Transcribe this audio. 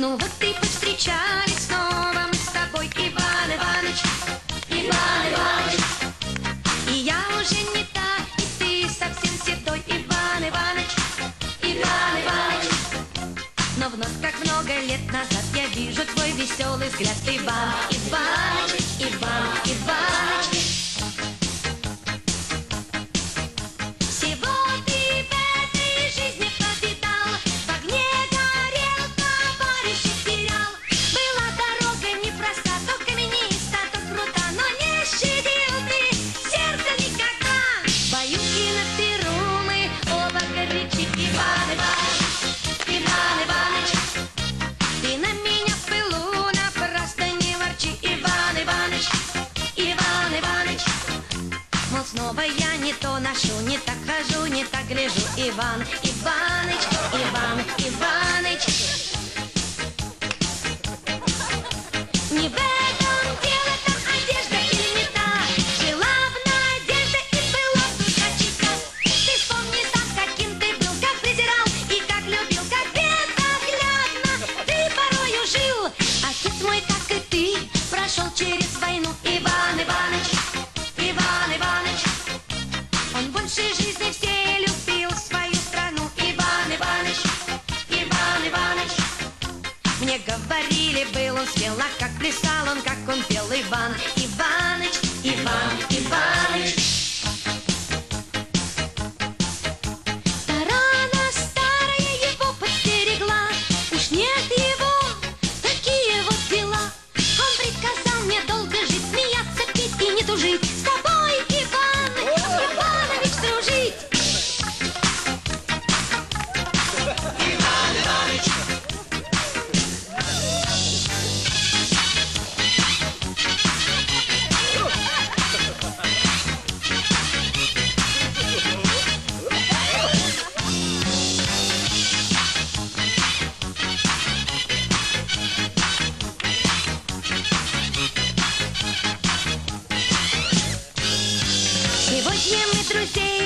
Ну вот и повстречались снова мы с тобой, Иван Иваныч, Иван Иваныч. И я уже не та, и ты совсем седой, Иван Иваныч, Иван Иваныч. Но вновь, как много лет назад, я вижу твой веселый взгляд, Иван Иваныч, Иван Иваныч. Всего ты в этой жизни повидал, в огне горел, товарища терял. Была дорога непроста, то камениста, то крута, но не щадил ты сердце никогда. В баюке на перу мы оба горячи, Иван Иваныч, Иван Иваныч. Ты на меня в пылу напрасно не ворчи, Иван Иваныч, Иван Иваныч. Мол, снова я не то ношу, не так хожу, не так гляжу, Иван Иваныч, Иван Иваныч. Не в этом дело, там одежда или не та. Жила в надежде и была душа чиста. Ты вспомни сам, каким ты был, как презирал и как любил, как безоглядно ты порою жил. Отец мой, как и ты, прошел через войну, Иван Иваныч, Иван Иваныч. Он больше жизни всей любил свою страну, Иван Иваныч, Иван Иваныч. Мне говорили, был он смел, а как плясал он, как он пел, Иван Иваныч, Иван Иваныч. Тарана старая его подстерегла, уж нет его, такие вот дела. Он приказал мне долго жить, смеяться, пить и не тужить, с тобой, Иван Иванович, дружить. Иван Иваныч. Сегодня мы друзей